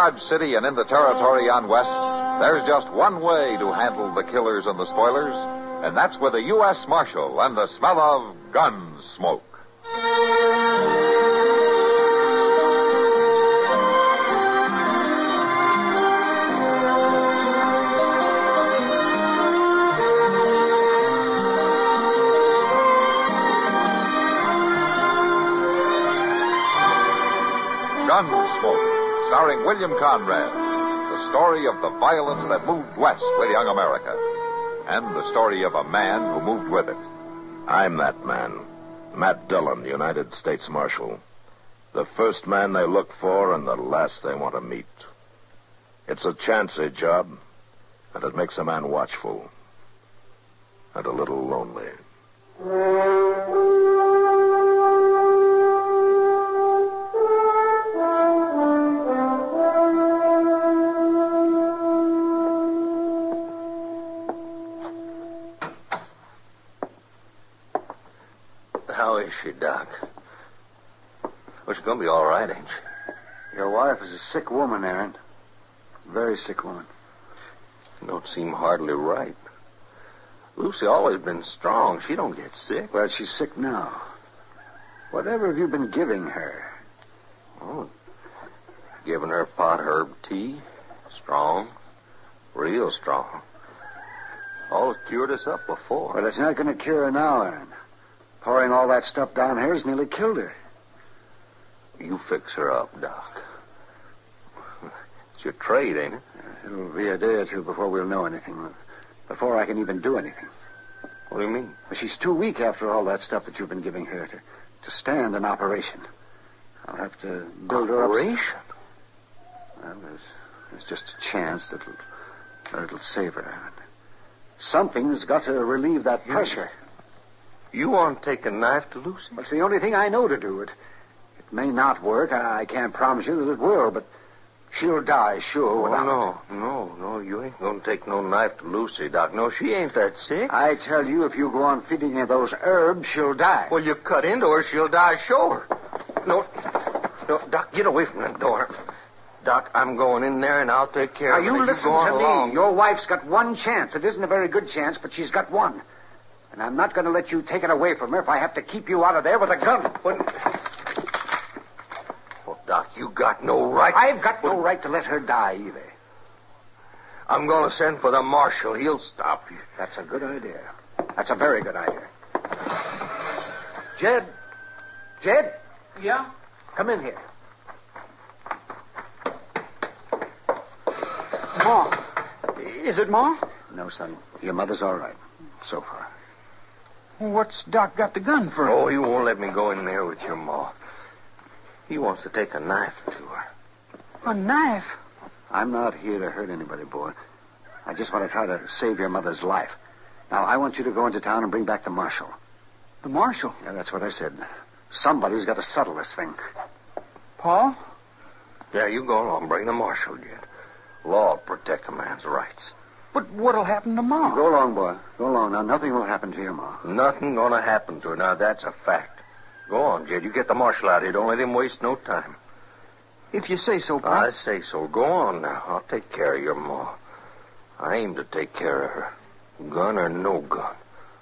Dodge City and in the territory on west, there's just one way to handle the killers and the spoilers, and that's with a U.S. Marshal and the smell of gun smoke. Gunsmoke, starring William Conrad. The story of the violence that moved west with young America. And the story of a man who moved with it. I'm that man. Matt Dillon, United States Marshal. The first man they look for and the last they want to meet. It's a chancy job, and it makes a man watchful. And a little lonely. How is she, Doc? Well, she's going to be all right, ain't she? Your wife is a sick woman, Aaron. Very sick woman. Don't seem hardly right. Lucy always been strong. She don't get sick. Well, she's sick now. Whatever have you been giving her? Oh, giving her pot herb tea. Strong. Real strong. All cured us up before. Well, it's not going to cure her now, Aaron. Pouring all that stuff down here has nearly killed her. You fix her up, Doc. It's your trade, ain't it? It'll be a day or two before we'll know anything. Before I can even do anything. What do you mean? Well, she's too weak after all that stuff that you've been giving her to stand an operation. I'll have to build her up. Operation? Well, there's just a chance that it'll save her. Something's got to relieve that pressure. You want to take a knife to Lucy? Well, it's the only thing I know to do. It may not work. I can't promise you that it will, but she'll die, sure, without it. No. You ain't going to take no knife to Lucy, Doc. No, she ain't that sick. I tell you, if you go on feeding her those herbs, she'll die. Well, you cut into her, she'll die, sure. No, Doc, get away from that door. Doc, I'm going in there, and I'll take care of her. Now, you listen to me. Along. Your wife's got one chance. It isn't a very good chance, but she's got one. And I'm not going to let you take it away from her if I have to keep you out of there with a gun. Well, Doc, you got no right. I've got no right to let her die either. I'm going to send for the marshal. He'll stop you. That's a good idea. That's a very good idea. Jed? Yeah? Come in here. Ma. Is it Ma? No, son. Your mother's all right. So far. What's Doc got the gun for? Oh, he won't let me go in there with your ma. He wants to take a knife to her. A knife? I'm not here to hurt anybody, boy. I just want to try to save your mother's life. Now, I want you to go into town and bring back the marshal. The marshal? Yeah, that's what I said. Somebody's got to settle this thing. Paul? Yeah, you go along. Bring the marshal, Jed. Law will protect a man's rights. But what'll happen to Ma? Go along, boy. Go along. Now, nothing will happen to your ma. Nothing gonna happen to her. Now, that's a fact. Go on, Jed. You get the marshal out here. Don't let him waste no time. If you say so, Paul. I say so. Go on now. I'll take care of your ma. I aim to take care of her. Gun or no gun.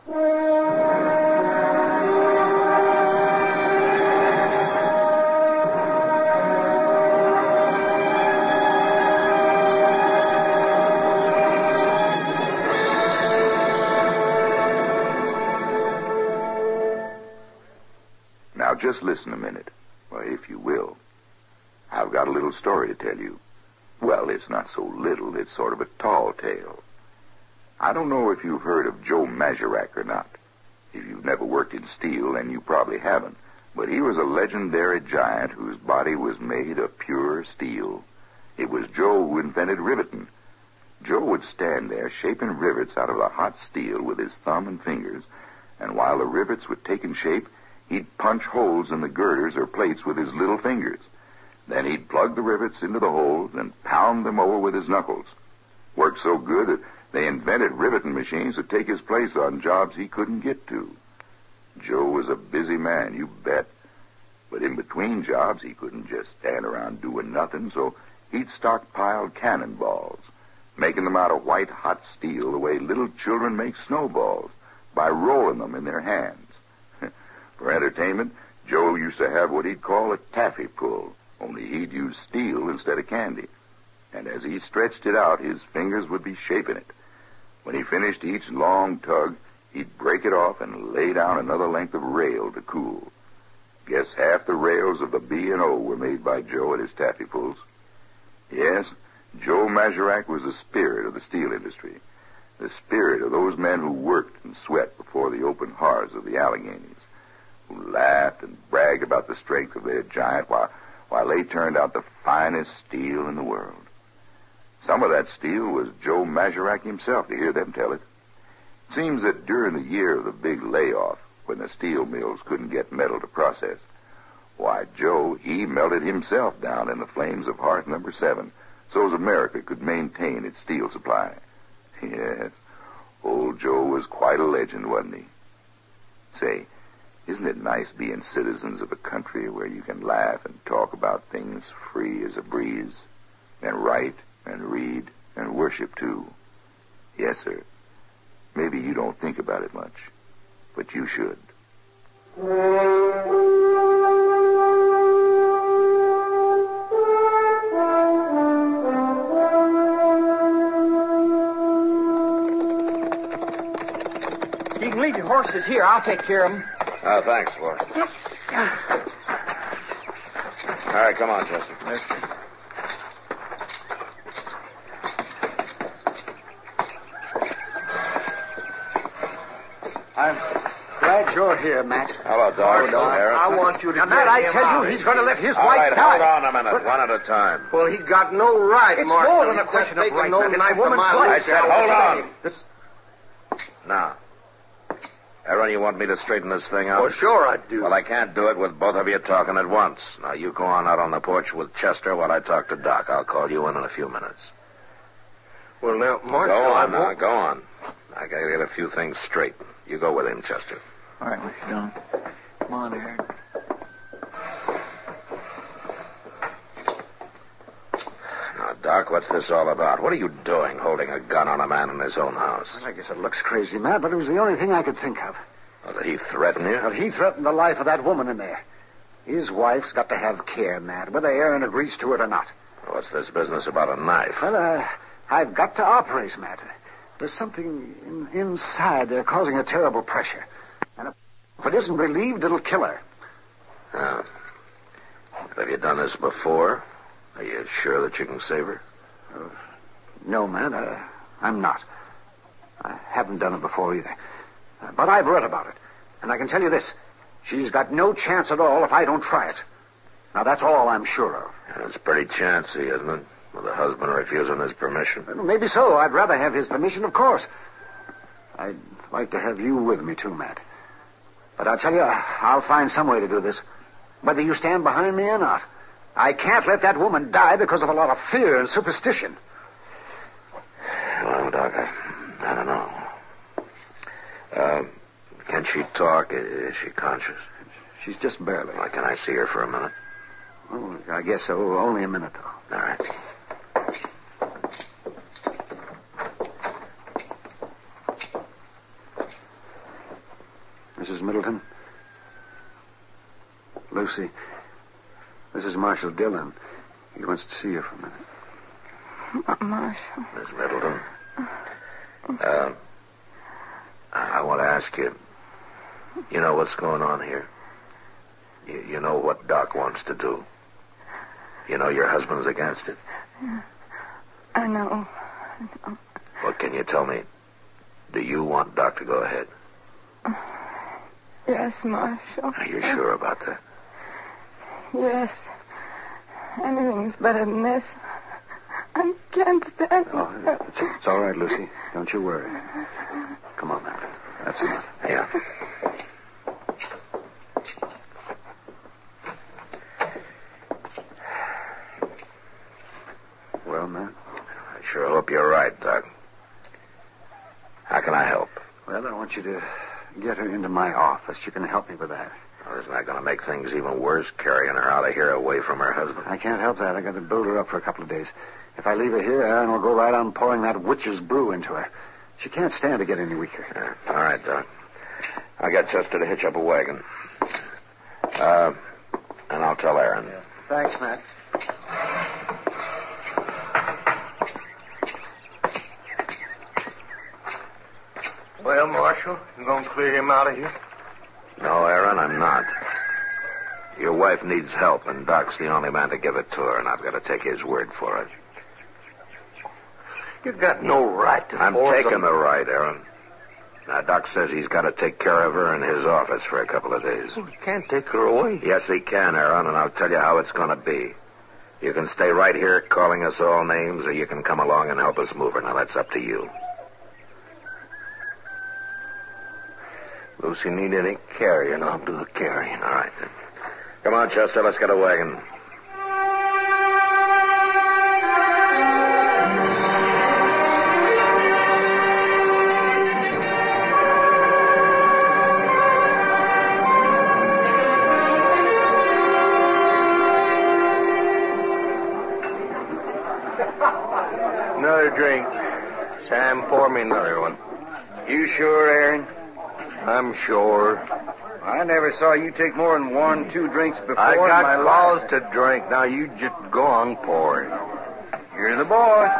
Now, just listen a minute, if you will. I've got a little story to tell you. Well, it's not so little. It's sort of a tall tale. I don't know if you've heard of Joe Mazurek or not. If you've never worked in steel, then you probably haven't. But he was a legendary giant whose body was made of pure steel. It was Joe who invented riveting. Joe would stand there shaping rivets out of the hot steel with his thumb and fingers, and while the rivets were taking shape, he'd punch holes in the girders or plates with his little fingers. Then he'd plug the rivets into the holes and pound them over with his knuckles. Worked so good that they invented riveting machines to take his place on jobs he couldn't get to. Joe was a busy man, you bet. But in between jobs, he couldn't just stand around doing nothing, so he'd stockpiled cannonballs, making them out of white-hot steel the way little children make snowballs by rolling them in their hands. For entertainment, Joe used to have what he'd call a taffy pull, only he'd use steel instead of candy. And as he stretched it out, his fingers would be shaping it. When he finished each long tug, he'd break it off and lay down another length of rail to cool. Guess half the rails of the B&O were made by Joe at his taffy pulls. Yes, Joe Mazurek was the spirit of the steel industry, the spirit of those men who worked and sweat before the open hearths of the Alleghenies, who laughed and bragged about the strength of their giant while they turned out the finest steel in the world. Some of that steel was Joe Mazurek himself, to hear them tell it. It seems that during the year of the big layoff, when the steel mills couldn't get metal to process, why, Joe, he melted himself down in the flames of hearth number 7 so as America could maintain its steel supply. Yes, old Joe was quite a legend, wasn't he? Say, isn't it nice being citizens of a country where you can laugh and talk about things free as a breeze, and write and read and worship, too? Yes, sir. Maybe you don't think about it much, but you should. You can leave your horses here. I'll take care of them. Oh, thanks, Flora. All right, come on, Chester. Yes, sir. I'm glad you're here, Matt. Hello, Doc. I want you to Now, get Matt, I him tell out you, of he's here. going to let his All wife right, die. hold on a minute. One at a time. Well, he got no right, It's Marshal. more than a He's question just of right, taking no man. It's a knife to woman's my life. I said, hold on. This- Now, Aaron, you want me to straighten this thing out? Well, sure I do. Well, I can't do it with both of you talking at once. Now, you go on out on the porch with Chester while I talk to Doc. I'll call you in a few minutes. Well, now, Marshal, Go I on now, won't... go on. I gotta get a few things straight. You go with him, Chester. All right, Mr. Dillon. Come on, Aaron. Now, Doc, what's this all about? What are you doing holding a gun on a man in his own house? I guess it looks crazy, Matt, but it was the only thing I could think of. Well, did he threaten you? But he threatened the life of that woman in there. His wife's got to have care, Matt, whether Aaron agrees to it or not. What's this business about a knife? Well, I've got to operate, Matt. There's something inside there causing a terrible pressure. And if it isn't relieved, it'll kill her. Now, have you done this before? Are you sure that you can save her? No, Matt, I'm not. I haven't done it before either. But I've read about it. And I can tell you this. She's got no chance at all if I don't try it. Now, that's all I'm sure of. And it's pretty chancy, isn't it? With the husband refusing his permission. Well, maybe so. I'd rather have his permission, of course. I'd like to have you with me, too, Matt. But I'll tell you, I'll find some way to do this. Whether you stand behind me or not. I can't let that woman die because of a lot of fear and superstition. Well, Doc, I don't know. Can she talk? Is she conscious? She's just barely. Well, can I see her for a minute? Oh, I guess so. Only a minute, though. All right. Mrs. Middleton? Lucy, this is Marshal Dillon. He wants to see you for a minute. Marshal. Miss Middleton. I want to ask you, you know what's going on here? You know what Doc wants to do? You know your husband's against it? I know. Well, can you tell me, do you want Doc to go ahead? Yes, Marshal. Are you sure about that? Yes. Anything's better than this. I can't stand it. Oh, it's all right, Lucy. Don't you worry. Come on, Matt. That's enough. Yeah. Well, Matt? I sure hope you're right, Doc. How can I help? Well, I want you to get her into my office. You can help me with that. Well, isn't that going to make things even worse, carrying her out of here away from her husband? I can't help that. I got to build her up for a couple of days. If I leave her here, Aaron will go right on pouring that witch's brew into her. She can't stand to get any weaker. Yeah. All right, Doc. I'll get Chester to hitch up a wagon. And I'll tell Aaron. Yeah. Thanks, Matt. Well, Marshal, you going to clear him out of here? No, Aaron, I'm not. Your wife needs help, and Doc's the only man to give it to her, and I've got to take his word for it. You got no right to I'm force taking him. the right, Aaron. Now, Doc says he's got to take care of her in his office for a couple of days. You can't take her away. Yes, he can, Aaron, and I'll tell you how it's going to be. You can stay right here calling us all names, or you can come along and help us move her. Now, that's up to you. Lucy need any carrying, I'll do the carrying. All right, then. Come on, Chester, let's get a wagon. Another drink. Sam, pour me another one. You sure, Aaron? I'm sure. I never saw you take more than 1-2 drinks before I in my got cause life. to drink. Now you just go on pouring. You're the boss.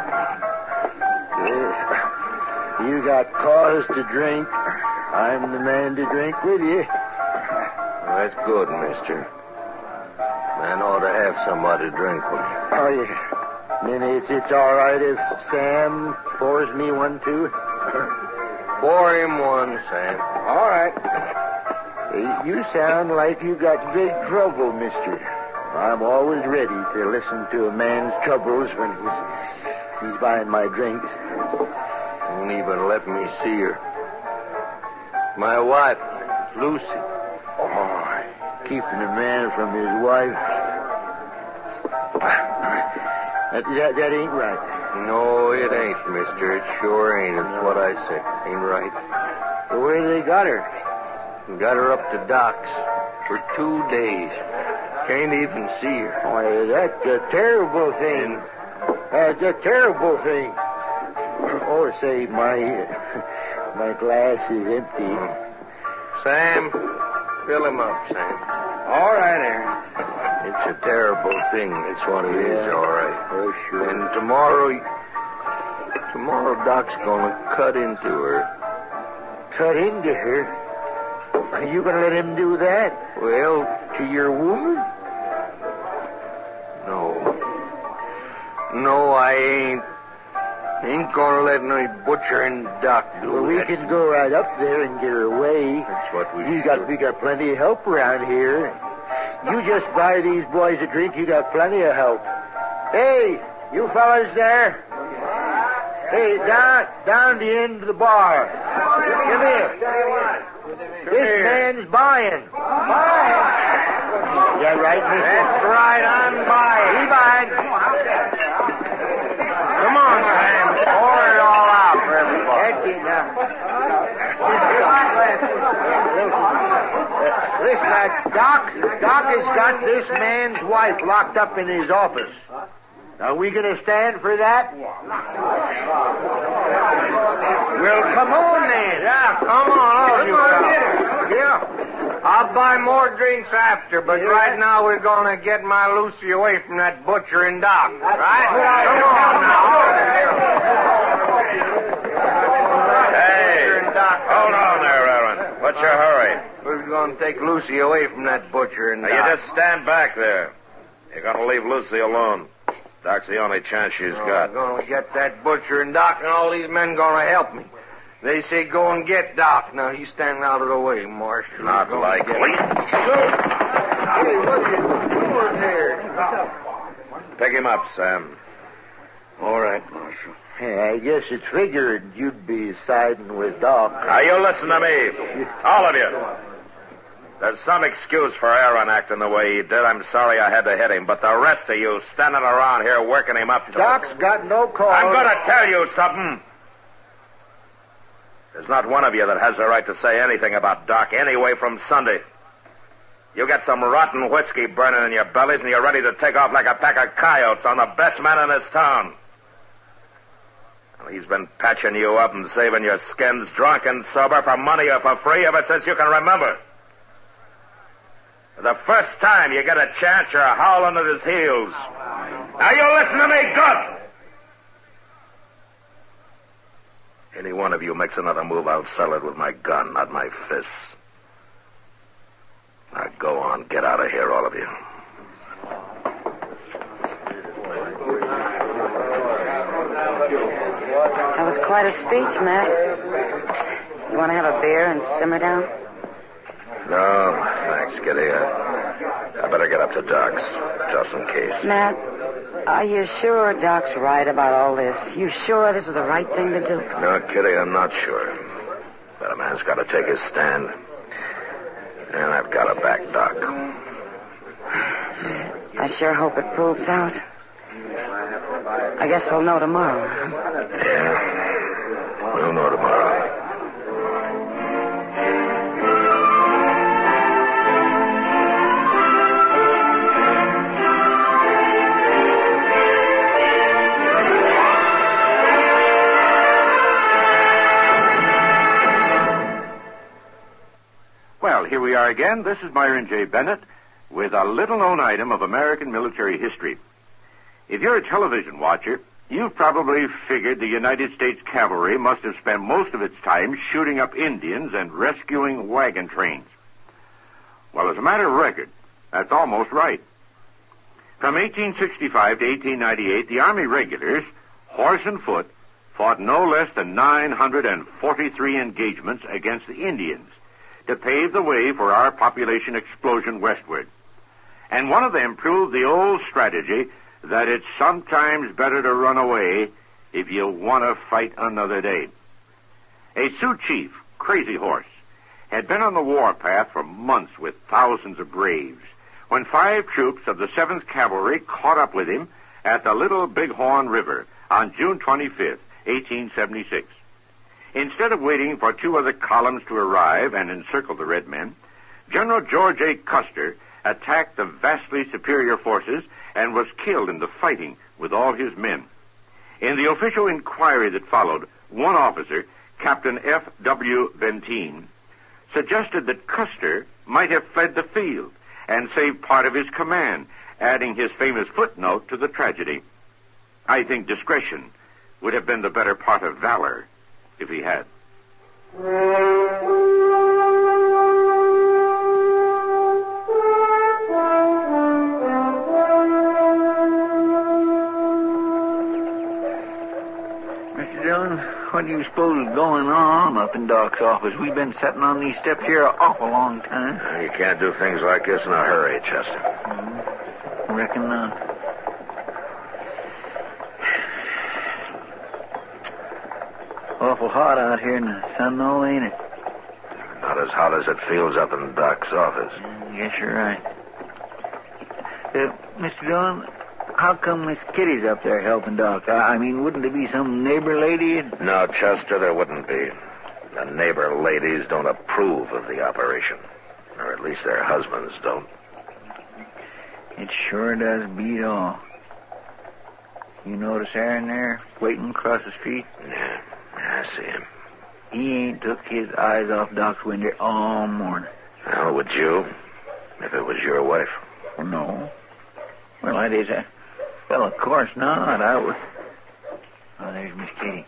You got cause to drink. I'm the man to drink with you. That's good, mister. Man ought to have somebody to drink with. Oh, yeah. Then it's all right if Sam pours me one, too. Pour him one, Sam. All right. You sound like you got big trouble, mister. I'm always ready to listen to a man's troubles when he's buying my drinks. Won't even let me see her. My wife, Lucy. Oh, keeping a man from his wife. That ain't right. No, it ain't, mister. It sure ain't. It's what I said. Ain't right. Where they got her? Got her up to Doc's for 2 days. Can't even see her. Why, that's a terrible thing. That's a terrible thing. Oh, say, my glass is empty. Sam, fill him up, Sam. All right, Aaron. It's a terrible thing. That's what it is, all right. Oh, sure. And tomorrow Doc's gonna cut into her. Cut into her? Are you going to let him do that? Well, To your woman? no, I ain't. Ain't gonna let no butchering Doc do Well, we that. can go right up there and get her away. That's what we We should. got plenty of help around here. You just buy these boys a drink, you got plenty of help. Hey, you fellas there? Hey, down the end of the bar. Come here. This man's buying. Yeah, right, mister? That's right, I'm buying. He buying. Come on, Sam. Pour it all out for everybody. That's it now. Listen, Doc has got this man's wife locked up in his office. Are we going to stand for that? Well, come on then. Yeah, come on, all you fellas. Yeah. I'll buy more drinks after, but right now we're gonna get my Lucy away from that butchering Doc. Right? Come on now. Hey, Butchering Doc. hold on there, Aaron. What's your hurry? We're gonna take Lucy away from that butchering Now, Doc. you just stand back there. You're going to leave Lucy alone. Doc's the only chance she's got. We're gonna get that butchering Doc, and all these men gonna help me. They say go and get Doc. Now, he's standing out of the way, Marshal. Not He's gonna likely. get him. Hey, what are you doing here? Pick him up, Sam. All right, Marshal. Hey, I guess it's figured you'd be siding with Doc. Now, you listen to me. All of you. There's some excuse for Aaron acting the way he did. I'm sorry I had to hit him. But the rest of you standing around here working him up to Doc's got no call. I'm going to tell you something. There's not one of you that has the right to say anything about Doc anyway from Sunday. You got some rotten whiskey burning in your bellies, and you're ready to take off like a pack of coyotes on the best man in this town. Well, he's been patching you up and saving your skins drunk and sober for money or for free ever since you can remember. The first time you get a chance, you're howling at his heels. Now you listen to me good. Any one of you makes another move, I'll settle it with my gun, not my fists. Now go on, get out of here, all of you. That was quite a speech, Matt. You want to have a beer and simmer down? No, thanks, Kitty. I better get up to Doc's, just in case. Matt, are you sure Doc's right about all this? You sure this is the right thing to do? No, Kitty, I'm not sure. But a man's got to take his stand. And I've got to back Doc. I sure hope it proves out. I guess we'll know tomorrow. Yeah, we'll know tomorrow. Well, here we are again. This is Myron J. Bennett with a little-known item of American military history. If you're a television watcher, you've probably figured the United States cavalry must have spent most of its time shooting up Indians and rescuing wagon trains. Well, as a matter of record, that's almost right. From 1865 to 1898, the Army regulars, horse and foot, fought no less than 943 engagements against the Indians to pave the way for our population explosion westward. And one of them proved the old strategy that it's sometimes better to run away if you want to fight another day. A Sioux chief, Crazy Horse, had been on the warpath for months with thousands of braves when 5 troops of the 7th Cavalry caught up with him at the Little Bighorn River on June 25th, 1876. Instead of waiting for 2 other columns to arrive and encircle the red men, General George A. Custer attacked the vastly superior forces and was killed in the fighting with all his men. In the official inquiry that followed, one officer, Captain F.W. Benteen, suggested that Custer might have fled the field and saved part of his command, adding his famous footnote to the tragedy. I think discretion would have been the better part of valor if he had. Mr. Dillon, what do you suppose is going on up in Doc's office? We've been sitting on these steps here an awful long time. You can't do things like this in a hurry, Chester. Reckon not. Awful hot out here in the sun, though, ain't it? Not as hot as it feels up in Doc's office. Yes, you're right. Mr. Dillon, how come Miss Kitty's up there helping Doc? I mean, wouldn't there be some neighbor lady? No, Chester, there wouldn't be. The neighbor ladies don't approve of the operation. Or at least their husbands don't. It sure does beat all. You notice Aaron there, waiting across the street? Yeah, I see him. He ain't took his eyes off Doc's window all morning. Well, would you? If it was your wife? Well, no. Well, that is a... Well, of course not. I would... Oh, there's Miss Kitty.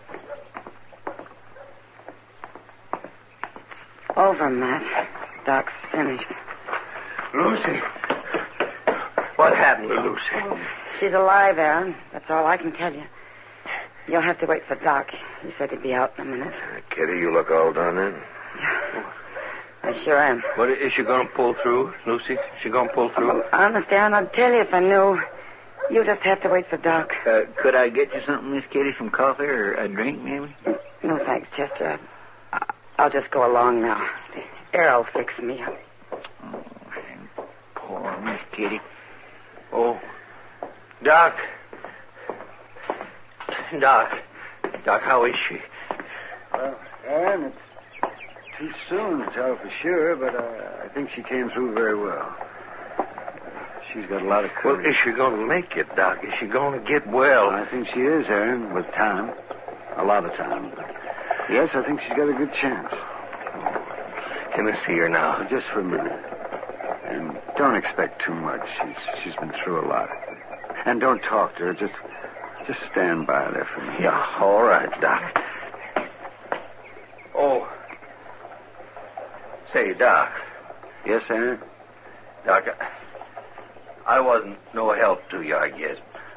It's over, Matt. Doc's finished. Lucy. What happened to Lucy? She's alive, Aaron. That's all I can tell you. You'll have to wait for Doc. He said he'd be out in a minute. Kitty, you look all done in. Yeah. I sure am. What, is she going to pull through, Lucy? Is she going to pull through? Well, honest, Aaron, I'd tell you if I knew. You just have to wait for Doc. Could I get you something, Miss Kitty? Some coffee or a drink, maybe? No, thanks, Chester. I'll just go along now. The air will fix me up. Oh, poor Miss Kitty. Oh. Doc. Doc, how is she? Well, Aaron, Too soon to tell for sure, but I think she came through very well. She's got a lot of courage. Well, is she going to make it, Doc? Is she going to get well? I think she is, Aaron, with time. A lot of time. But yes, I think she's got a good chance. Can I see her now? Well, just for a minute. And don't expect too much. She's been through a lot. And don't talk to her. Just stand by there for me. Yeah, all right, Doc. Oh. Say, Doc. Yes, Aaron? Doc, I wasn't no help to you, I guess.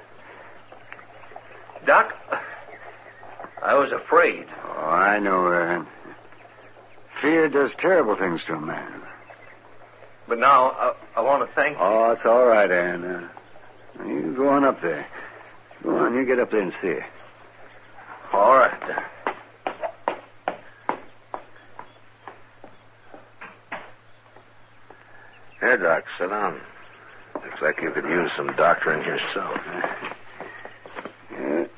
Doc, I was afraid. Oh, I know, Aaron. Fear does terrible things to a man. But now, I want to thank you. Oh, it's all right, Aaron. You go on up there. Go on, you get up there and see her. All right, Doc. Here, Doc, sit down. Looks like you could use some doctoring yourself. Yes,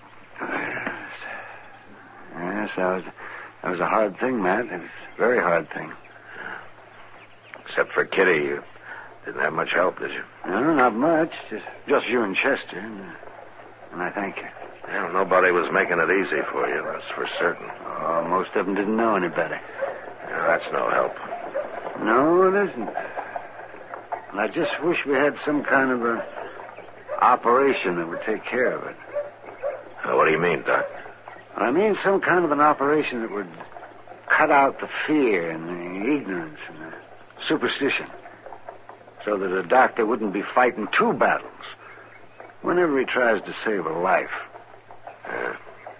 that was a hard thing, Matt. It was a very hard thing. Except for Kitty, you didn't have much help, did you? No, not much. Just you and Chester. And I thank you. Well, nobody was making it easy for you, that's for certain. Oh, most of them didn't know any better. Yeah, that's no help. No, it isn't. And I just wish we had some kind of a operation that would take care of it. What do you mean, Doc? I mean some kind of an operation that would cut out the fear and the ignorance and the superstition. So that a doctor wouldn't be fighting two battles whenever he tries to save a life. Yeah.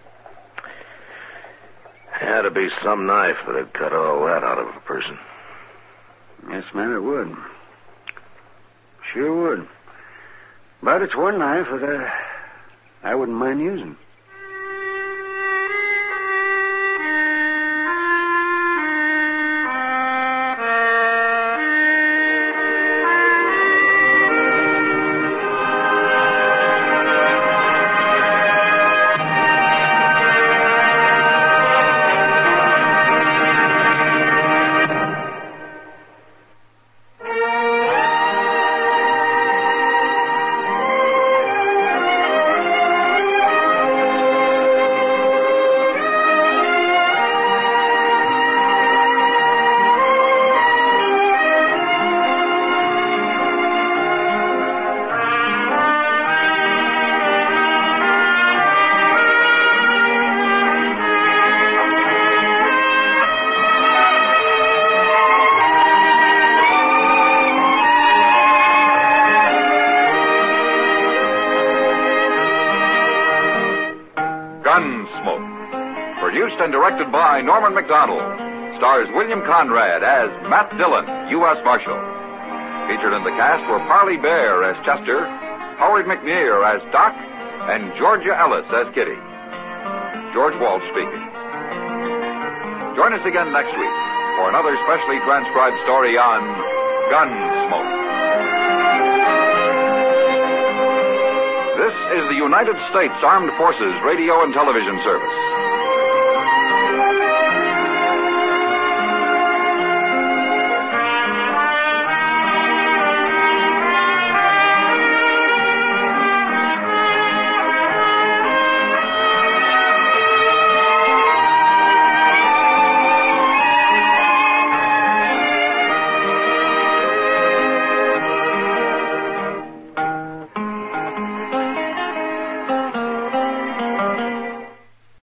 Had to be some knife that'd cut all that out of a person. Yes, man, it would. Sure would. But it's one knife that I wouldn't mind using. Gunsmoke. Produced and directed by Norman McDonald. Stars William Conrad as Matt Dillon, U.S. Marshal. Featured in the cast were Parley Bear as Chester, Howard McNear as Doc, and Georgia Ellis as Kitty. George Walsh speaking. Join us again next week for another specially transcribed story on Gunsmoke. This is the United States Armed Forces Radio and Television Service.